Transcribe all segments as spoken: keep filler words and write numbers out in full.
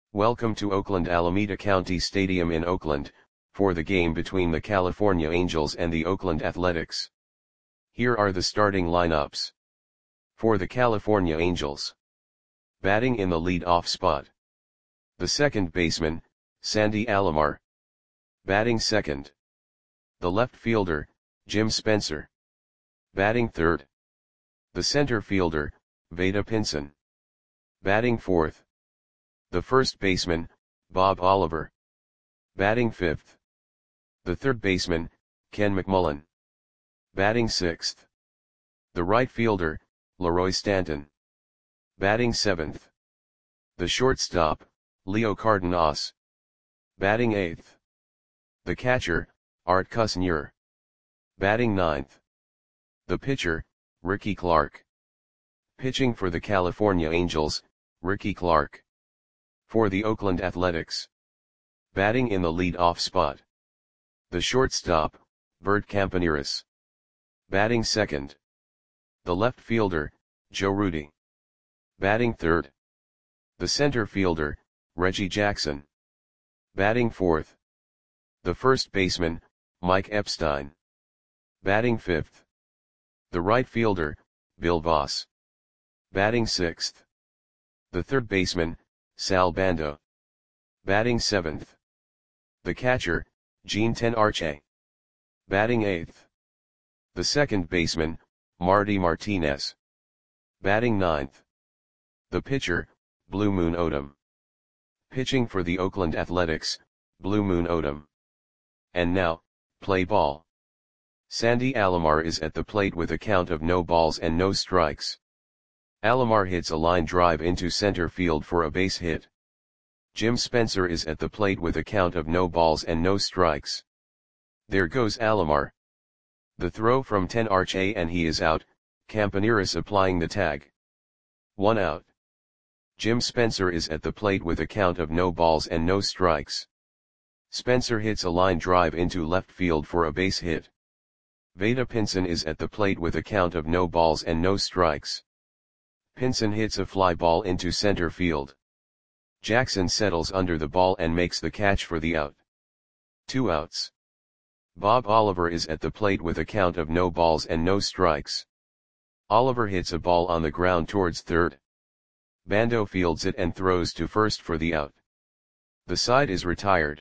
Welcome to Oakland Alameda County Stadium in Oakland, for the game between the California Angels and the Oakland Athletics. Here are the starting lineups. For the California Angels. Batting in the lead-off spot. The second baseman, Sandy Alomar. Batting second. The left fielder, Jim Spencer. Batting third. The center fielder, Vada Pinson. Batting fourth. The first baseman, Bob Oliver. Batting fifth. The third baseman, Ken McMullen. Batting sixth. The right fielder, Leroy Stanton. Batting seventh. The shortstop, Leo Cardenas. Batting eighth. The catcher, Art Kusnier. Batting ninth. The pitcher, Ricky Clark. Pitching for the California Angels, Ricky Clark. For the Oakland Athletics. Batting in the lead-off spot. The shortstop, Bert Campaneris. Batting second. The left fielder, Joe Rudi. Batting third. The center fielder, Reggie Jackson. Batting fourth. The first baseman, Mike Epstein. Batting fifth. The right fielder, Bill Voss. Batting sixth. The third baseman, Sal Bando. Batting seventh. The catcher, Gene Tenarche. Batting eighth. The second baseman, Marty Martinez. Batting ninth. The pitcher, Blue Moon Odom. Pitching for the Oakland Athletics, Blue Moon Odom. And now, play ball. Sandy Alomar is at the plate with a count of no balls and no strikes. Alomar hits a line drive into center field for a base hit. Jim Spencer is at the plate with a count of no balls and no strikes. There goes Alomar. The throw from Tenarche and he is out, Campaneris applying the tag. One out. Jim Spencer is at the plate with a count of no balls and no strikes. Spencer hits a line drive into left field for a base hit. Vada Pinson is at the plate with a count of no balls and no strikes. Pinson hits a fly ball into center field. Jackson settles under the ball and makes the catch for the out. Two outs. Bob Oliver is at the plate with a count of no balls and no strikes. Oliver hits a ball on the ground towards third. Bando fields it and throws to first for the out. The side is retired.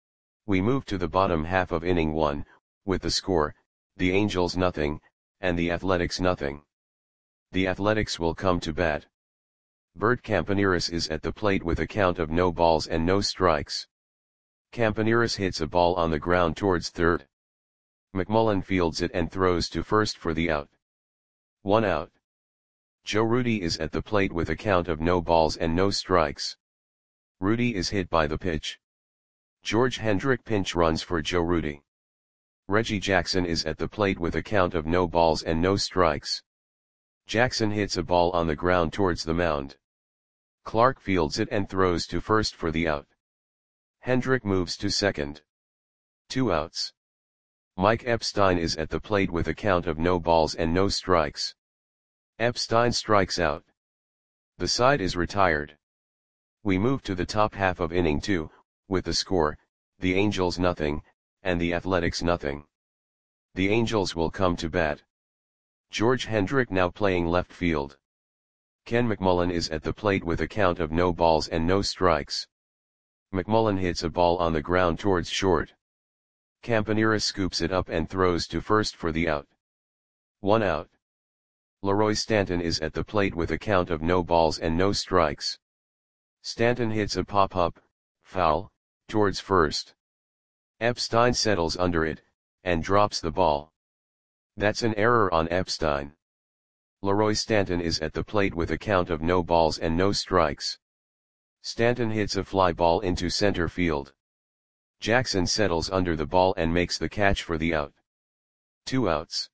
We move to the bottom half of inning one, with the score, the Angels nothing, and the Athletics nothing. The Athletics will come to bat. Bert Campaneris is at the plate with a count of no balls and no strikes. Campaneris hits a ball on the ground towards third. McMullen fields it and throws to first for the out. One out. Joe Rudi is at the plate with a count of no balls and no strikes. Rudi is hit by the pitch. George Hendrick pinch runs for Joe Rudi. Reggie Jackson is at the plate with a count of no balls and no strikes. Jackson hits a ball on the ground towards the mound. Clark fields it and throws to first for the out. Hendrick moves to second. Two outs. Mike Epstein is at the plate with a count of no balls and no strikes. Epstein strikes out. The side is retired. We move to the top half of inning two, with the score, the Angels nothing, and the Athletics nothing. The Angels will come to bat. George Hendrick now playing left field. Ken McMullen is at the plate with a count of no balls and no strikes. McMullen hits a ball on the ground towards short. Campaneris scoops it up and throws to first for the out. One out. Leroy Stanton is at the plate with a count of no balls and no strikes. Stanton hits a pop-up, foul, towards first. Epstein settles under it, and drops the ball. That's an error on Epstein. Leroy Stanton is at the plate with a count of no balls and no strikes. Stanton hits a fly ball into center field. Jackson settles under the ball and makes the catch for the out. Two outs.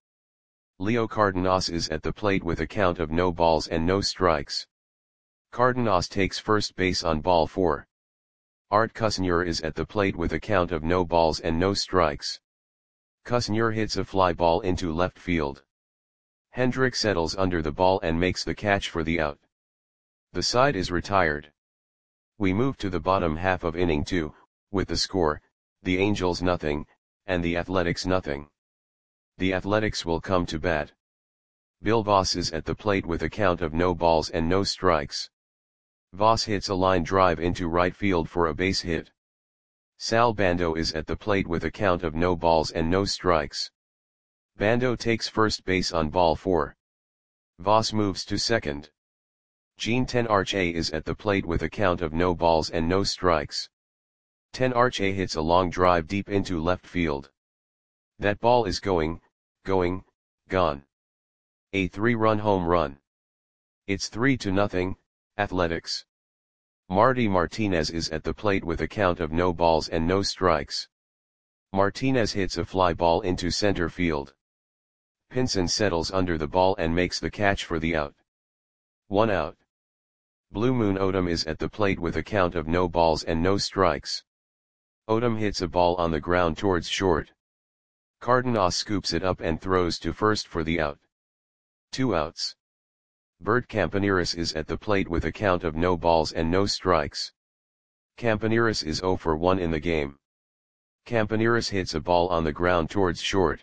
Leo Cardenas is at the plate with a count of no balls and no strikes. Cardenas takes first base on ball four. Art Kusnier is at the plate with a count of no balls and no strikes. Kusnier hits a fly ball into left field. Hendrick settles under the ball and makes the catch for the out. The side is retired. We move to the bottom half of inning two, with the score, the Angels nothing, and the Athletics nothing. The Athletics will come to bat. Bill Voss is at the plate with a count of no balls and no strikes. Voss hits a line drive into right field for a base hit. Sal Bando is at the plate with a count of no balls and no strikes. Bando takes first base on ball four. Voss moves to second. Gene Tenarche is at the plate with a count of no balls and no strikes. Tenarche hits a long drive deep into left field. That ball is going, going, gone. A three-run home run. It's three to nothing, Athletics. Marty Martinez is at the plate with a count of no balls and no strikes. Martinez hits a fly ball into center field. Pinson settles under the ball and makes the catch for the out. One out. Blue Moon Odom is at the plate with a count of no balls and no strikes. Odom hits a ball on the ground towards short. Cardenas scoops it up and throws to first for the out. Two outs. Bert Campaneris is at the plate with a count of no balls and no strikes. Campaneris is zero for one in the game. Campaneris hits a ball on the ground towards short.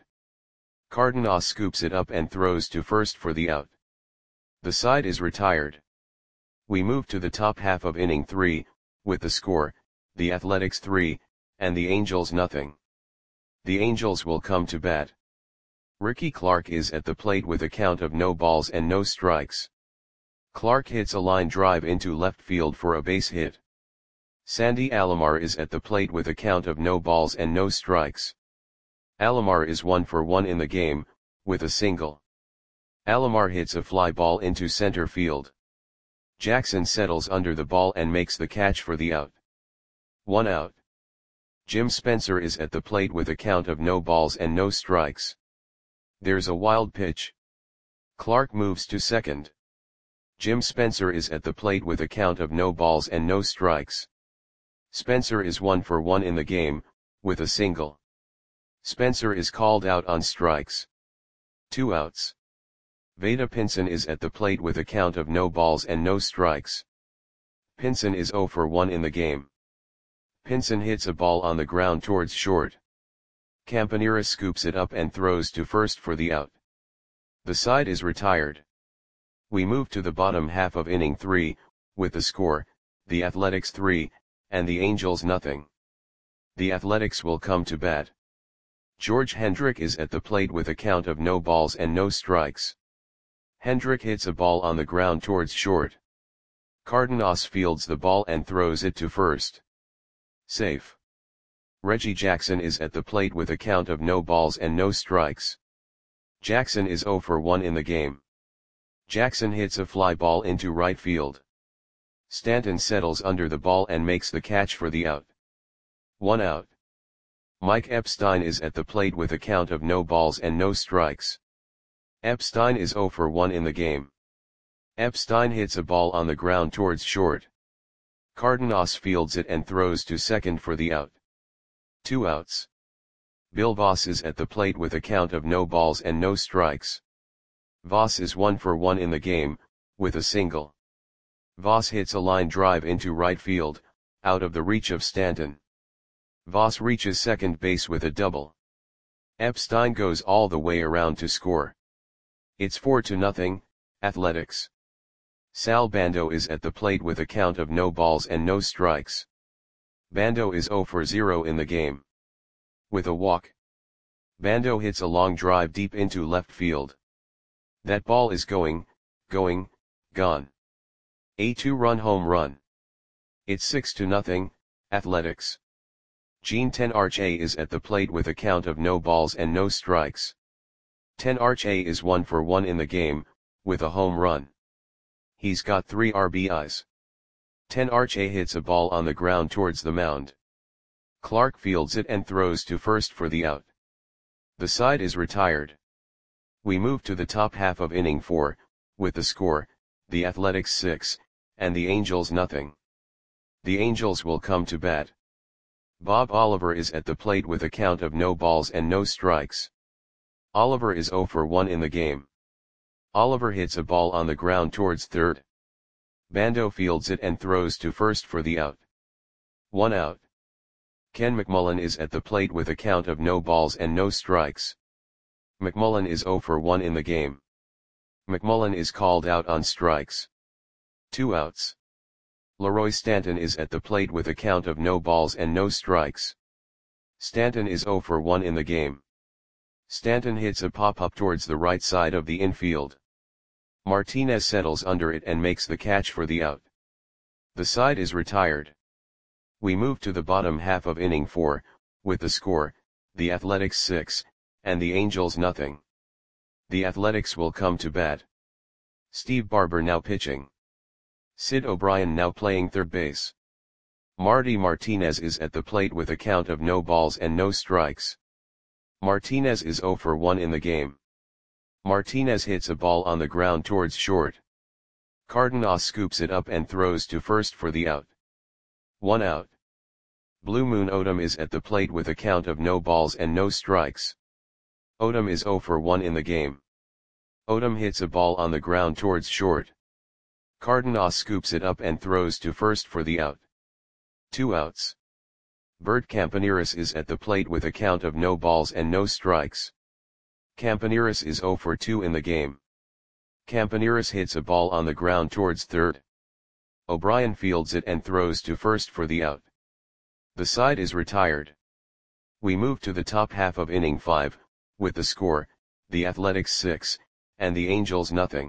Cardenas scoops it up and throws to first for the out. The side is retired. We move to the top half of inning three, with the score, the Athletics three, and the Angels nothing. The Angels will come to bat. Ricky Clark is at the plate with a count of no balls and no strikes. Clark hits a line drive into left field for a base hit. Sandy Alomar is at the plate with a count of no balls and no strikes. Alomar is one for one in the game, with a single. Alomar hits a fly ball into center field. Jackson settles under the ball and makes the catch for the out. One out. Jim Spencer is at the plate with a count of no balls and no strikes. There's a wild pitch. Clark moves to second. Jim Spencer is at the plate with a count of no balls and no strikes. Spencer is one for one in the game, with a single. Spencer is called out on strikes. Two outs. Vada Pinson is at the plate with a count of no balls and no strikes. Pinson is zero for one in the game. Pinson hits a ball on the ground towards short. Campaneris scoops it up and throws to first for the out. The side is retired. We move to the bottom half of inning three, with the score, the Athletics three, and the Angels nothing. The Athletics will come to bat. George Hendrick is at the plate with a count of no balls and no strikes. Hendrick hits a ball on the ground towards short. Cardenas fields the ball and throws it to first. Safe. Reggie Jackson is at the plate with a count of no balls and no strikes. Jackson is zero for one in the game. Jackson hits a fly ball into right field. Stanton settles under the ball and makes the catch for the out. One out. Mike Epstein is at the plate with a count of no balls and no strikes. Epstein is zero for one in the game. Epstein hits a ball on the ground towards short. Cardenas fields it and throws to second for the out. Two outs. Bill Voss is at the plate with a count of no balls and no strikes. Voss is one for one in the game, with a single. Voss hits a line drive into right field, out of the reach of Stanton. Voss reaches second base with a double. Epstein goes all the way around to score. It's four to nothing, Athletics. Sal Bando is at the plate with a count of no balls and no strikes. Bando is zero for zero in the game. With a walk. Bando hits a long drive deep into left field. That ball is going, going, gone. A two-run home run. It's six to nothing, Athletics. Gene Tenarche is at the plate with a count of no balls and no strikes. Tenarche is one for one in the game, with a home run. He's got three R B Is. Tenarche hits a ball on the ground towards the mound. Clark fields it and throws to first for the out. The side is retired. We move to the top half of inning four, with the score, the Athletics six, and the Angels nothing. The Angels will come to bat. Bob Oliver is at the plate with a count of no balls and no strikes. Oliver is zero for one in the game. Oliver hits a ball on the ground towards third. Bando fields it and throws to first for the out. One out. Ken McMullen is at the plate with a count of no balls and no strikes. McMullen is zero for one in the game. McMullen is called out on strikes. Two outs. Leroy Stanton is at the plate with a count of no balls and no strikes. Stanton is zero for one in the game. Stanton hits a pop-up towards the right side of the infield. Martinez settles under it and makes the catch for the out. The side is retired. We move to the bottom half of inning four, with the score, the Athletics six, and the Angels nothing. The Athletics will come to bat. Steve Barber now pitching. Sid O'Brien now playing third base. Marty Martinez is at the plate with a count of no balls and no strikes. Martinez is zero for one in the game. Martinez hits a ball on the ground towards short. Cardenas scoops it up and throws to first for the out. One out. Blue Moon Odom is at the plate with a count of no balls and no strikes. Odom is zero for one in the game. Odom hits a ball on the ground towards short. Cardenas scoops it up and throws to first for the out. Two outs. Bert Campaneris is at the plate with a count of no balls and no strikes. Campaneris is zero for two in the game. Campaneris hits a ball on the ground towards third. O'Brien fields it and throws to first for the out. The side is retired. We move to the top half of inning five, with the score, the Athletics six, and the Angels nothing.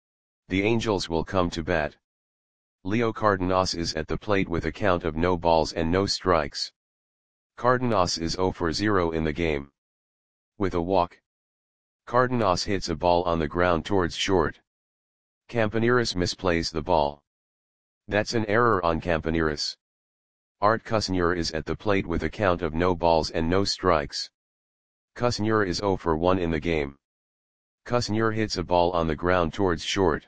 The Angels will come to bat. Leo Cardenas is at the plate with a count of no balls and no strikes. Cardenas is zero for zero in the game. With a walk. Cardenas hits a ball on the ground towards short. Campaneris misplays the ball. That's an error on Campaneris. Art Kusnyer is at the plate with a count of no balls and no strikes. Kusnyer is zero for one in the game. Kusnyer hits a ball on the ground towards short.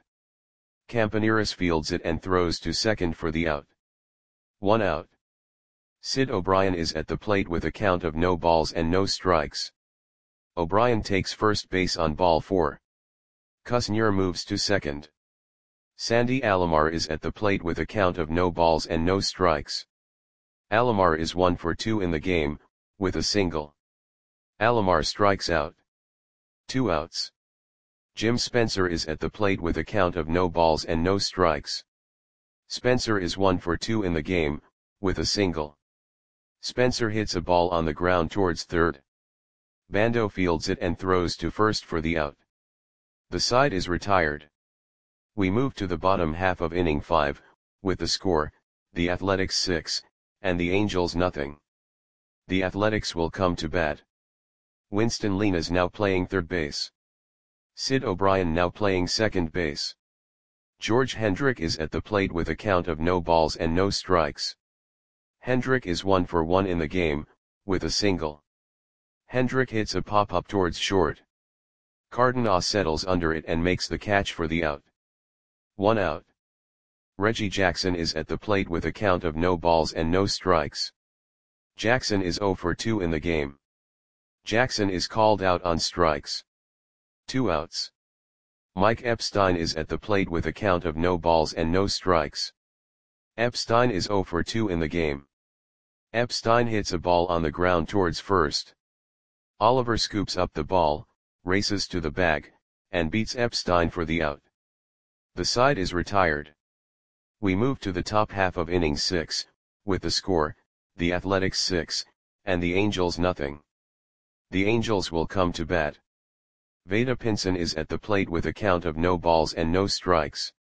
Campaneris fields it and throws to second for the out. One out. Sid O'Brien is at the plate with a count of no balls and no strikes. O'Brien takes first base on ball four. Kusnyer moves to second. Sandy Alomar is at the plate with a count of no balls and no strikes. Alomar is one for two in the game, with a single. Alomar strikes out. Two outs. Jim Spencer is at the plate with a count of no balls and no strikes. Spencer is one for two in the game, with a single. Spencer hits a ball on the ground towards third. Bando fields it and throws to first for the out. The side is retired. We move to the bottom half of inning five, with the score, the Athletics six, and the Angels nothing. The Athletics will come to bat. Winston Lena's now playing third base. Sid O'Brien now playing second base. George Hendrick is at the plate with a count of no balls and no strikes. Hendrick is one for one in the game, with a single. Hendrick hits a pop-up towards short. Cardenas settles under it and makes the catch for the out. One out. Reggie Jackson is at the plate with a count of no balls and no strikes. Jackson is zero for two in the game. Jackson is called out on strikes. Two outs. Mike Epstein is at the plate with a count of no balls and no strikes. Epstein is zero for two in the game. Epstein hits a ball on the ground towards first. Oliver scoops up the ball, races to the bag, and beats Epstein for the out. The side is retired. We move to the top half of inning six, with the score, the Athletics six, and the Angels nothing. The Angels will come to bat. Vada Pinson is at the plate with a count of no balls and no strikes.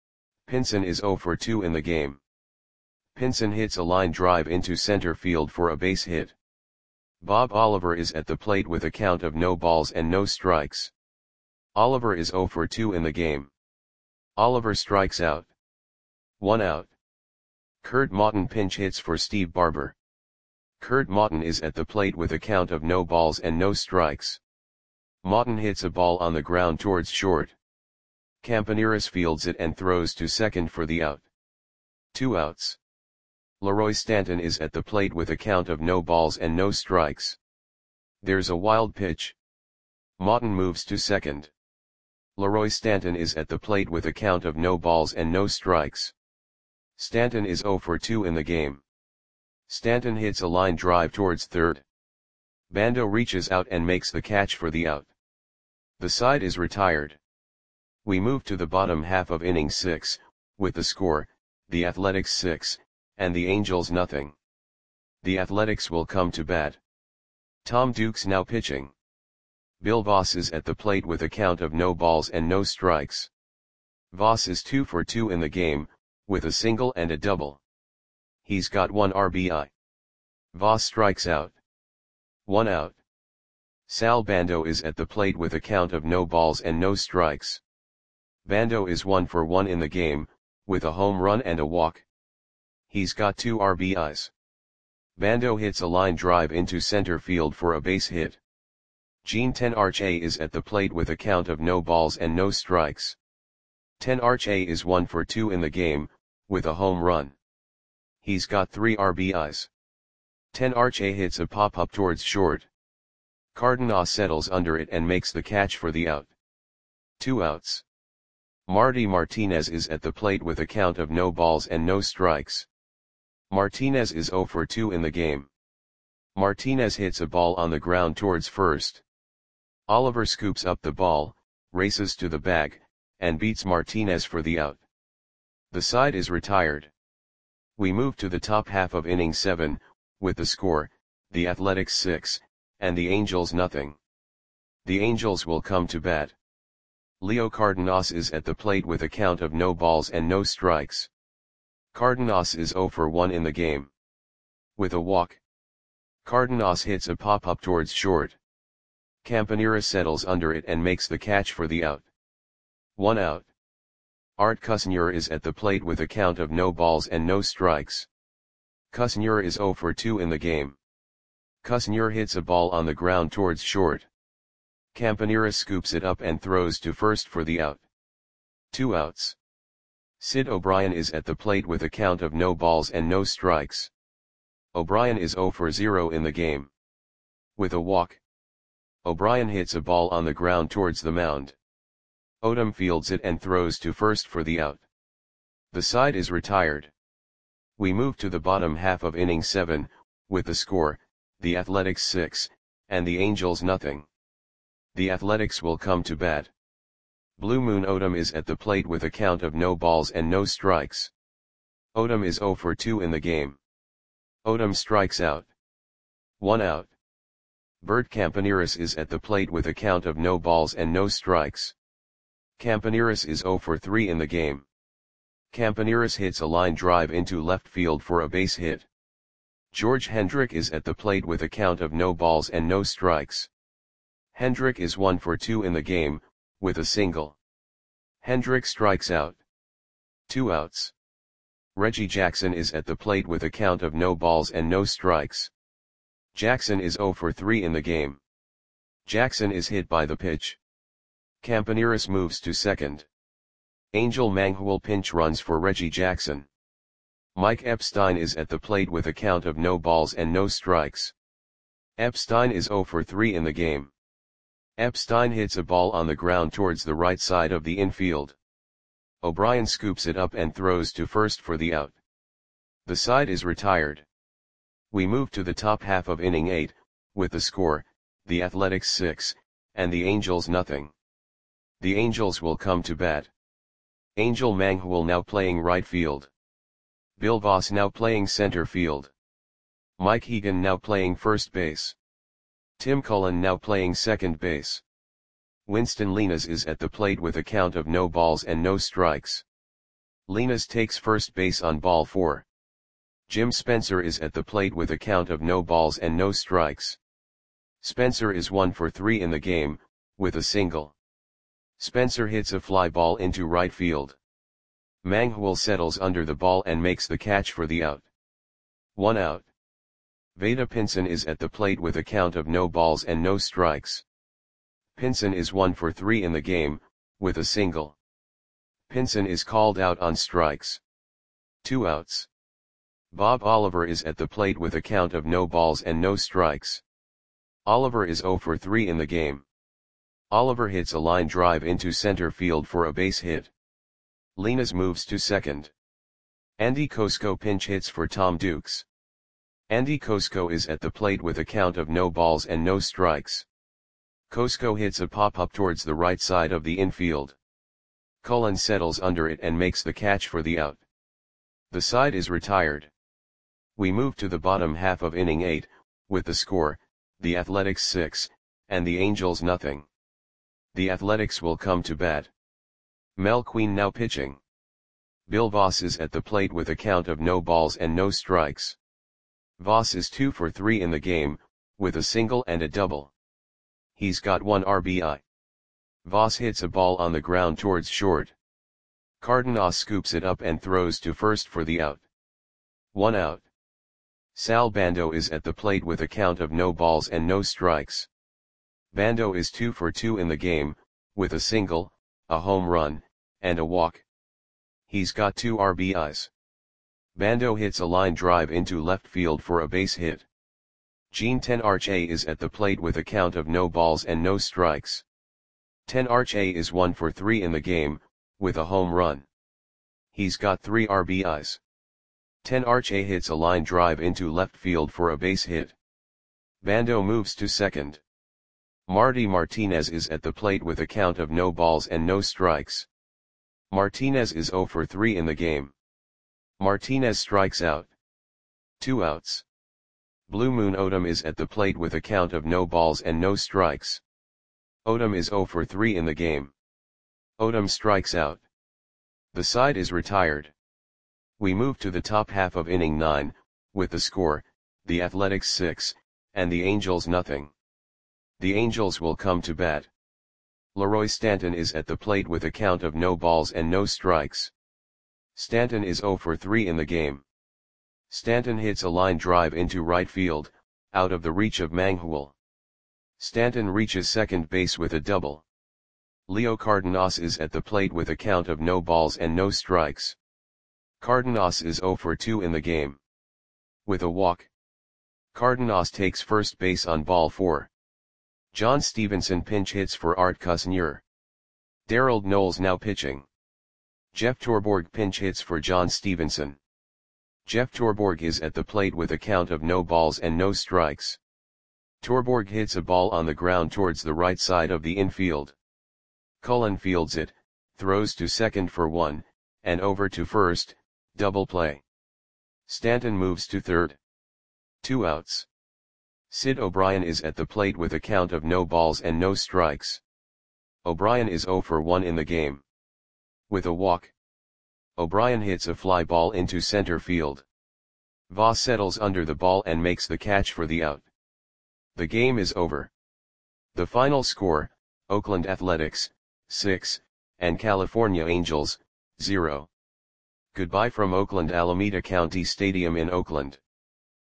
Pinson is zero for two in the game. Pinson hits a line drive into center field for a base hit. Bob Oliver is at the plate with a count of no balls and no strikes. Oliver is zero for two in the game. Oliver strikes out. One out. Kurt Maughton pinch hits for Steve Barber. Kurt Maughton is at the plate with a count of no balls and no strikes. Maughton hits a ball on the ground towards short. Campaneris fields it and throws to second for the out. Two outs. Leroy Stanton is at the plate with a count of no balls and no strikes. There's a wild pitch. Maughton moves to second. Leroy Stanton is at the plate with a count of no balls and no strikes. Stanton is zero for two in the game. Stanton hits a line drive towards third. Bando reaches out and makes the catch for the out. The side is retired. We move to the bottom half of inning six, with the score, the Athletics six, and the Angels nothing. The Athletics will come to bat. Tom Dukes now pitching. Bill Voss is at the plate with a count of no balls and no strikes. Voss is two for two in the game, with a single and a double. He's got one R B I. Voss strikes out. One out. Sal Bando is at the plate with a count of no balls and no strikes. Bando is one for one in the game, with a home run and a walk. He's got two R B Is. Bando hits a line drive into center field for a base hit. Gene Tenarche is at the plate with a count of no balls and no strikes. Tenarche is one for two in the game, with a home run. He's got three R B Is. Tenarche hits a pop-up towards short. Cardenas settles under it and makes the catch for the out. Two outs. Marty Martinez is at the plate with a count of no balls and no strikes. Martinez is zero for two in the game. Martinez hits a ball on the ground towards first. Oliver scoops up the ball, races to the bag, and beats Martinez for the out. The side is retired. We move to the top half of inning seven, with the score, the Athletics six, and the Angels nothing. The Angels will come to bat. Leo Cardenas is at the plate with a count of no balls and no strikes. Cardenas is zero for one in the game. With a walk. Cardenas hits a pop-up towards short. Campanera settles under it and makes the catch for the out. One out. Art Cusnier is at the plate with a count of no balls and no strikes. Cusnier is zero for two in the game. Cusnier hits a ball on the ground towards short. Campanera scoops it up and throws to first for the out. Two outs. Sid O'Brien is at the plate with a count of no balls and no strikes. O'Brien is zero for zero in the game. With a walk. O'Brien hits a ball on the ground towards the mound. Odom fields it and throws to first for the out. The side is retired. We move to the bottom half of inning seven, with the score, the Athletics six, and the Angels nothing. The Athletics will come to bat. Blue Moon Odom is at the plate with a count of no balls and no strikes. Odom is zero for two in the game. Odom strikes out. One out. Bert Campaneris is at the plate with a count of no balls and no strikes. Campaneris is zero for three in the game. Campaneris hits a line drive into left field for a base hit. George Hendrick is at the plate with a count of no balls and no strikes. Hendrick is one for two in the game, with a single. Hendrick strikes out. Two outs. Reggie Jackson is at the plate with a count of no balls and no strikes. Jackson is zero for three in the game. Jackson is hit by the pitch. Campaneris moves to second. Angel Manghul pinch runs for Reggie Jackson. Mike Epstein is at the plate with a count of no balls and no strikes. Epstein is zero for three in the game. Epstein hits a ball on the ground towards the right side of the infield. O'Brien scoops it up and throws to first for the out. The side is retired. We move to the top half of inning eight, with the score, the Athletics six, and the Angels nothing. The Angels will come to bat. Angel Manghul now playing right field. Bill Voss now playing center field. Mike Hegan now playing first base. Tim Cullen now playing second base. Winston Linas is at the plate with a count of no balls and no strikes. Linas takes first base on ball four. Jim Spencer is at the plate with a count of no balls and no strikes. Spencer is one for three in the game, with a single. Spencer hits a fly ball into right field. Manghul settles under the ball and makes the catch for the out. One out. Veda Pinson is at the plate with a count of no balls and no strikes. Pinson is one for three in the game, with a single. Pinson is called out on strikes. Two outs. Bob Oliver is at the plate with a count of no balls and no strikes. Oliver is zero for three in the game. Oliver hits a line drive into center field for a base hit. Linares moves to second. Andy Cosco pinch hits for Tom Dukes. Andy Cosco is at the plate with a count of no balls and no strikes. Cosco hits a pop-up towards the right side of the infield. Cullen settles under it and makes the catch for the out. The side is retired. We move to the bottom half of inning eight, with the score, the Athletics six, and the Angels nothing. The Athletics will come to bat. Mel Queen now pitching. Bill Voss is at the plate with a count of no balls and no strikes. Voss is two for three in the game, with a single and a double. He's got one R B I. Voss hits a ball on the ground towards short. Cardenas scoops it up and throws to first for the out. One out. Sal Bando is at the plate with a count of no balls and no strikes. Bando is two for two in the game, with a single, a home run, and a walk. He's got two R B Is. Bando hits a line drive into left field for a base hit. Gene Tenarche is at the plate with a count of no balls and no strikes. Tenarche is one for three in the game, with a home run. He's got three R B Is. Tenarche hits a line drive into left field for a base hit. Bando moves to second. Marty Martinez is at the plate with a count of no balls and no strikes. Martinez is zero for three in the game. Martinez strikes out. Two outs. Blue Moon Odom is at the plate with a count of no balls and no strikes. Odom is zero for three in the game. Odom strikes out. The side is retired. We move to the top half of inning nine, with the score, the Athletics six, and the Angels nothing. The Angels will come to bat. Leroy Stanton is at the plate with a count of no balls and no strikes. Stanton is zero for three in the game. Stanton hits a line drive into right field, out of the reach of Manghul. Stanton reaches second base with a double. Leo Cardenas is at the plate with a count of no balls and no strikes. Cardenas is zero for two in the game. With a walk. Cardenas takes first base on ball four. John Stevenson pinch hits for Art Kusnier. Darrell Knowles now pitching. Jeff Torborg pinch hits for John Stevenson. Jeff Torborg is at the plate with a count of no balls and no strikes. Torborg hits a ball on the ground towards the right side of the infield. Cullen fields it, throws to second for one, and over to first, double play. Stanton moves to third. Two outs. Sid O'Brien is at the plate with a count of no balls and no strikes. O'Brien is zero for one in the game. With a walk. O'Brien hits a fly ball into center field. Voss settles under the ball and makes the catch for the out. The game is over. The final score, Oakland Athletics, six, and California Angels, zero. Goodbye from Oakland Alameda County Stadium in Oakland.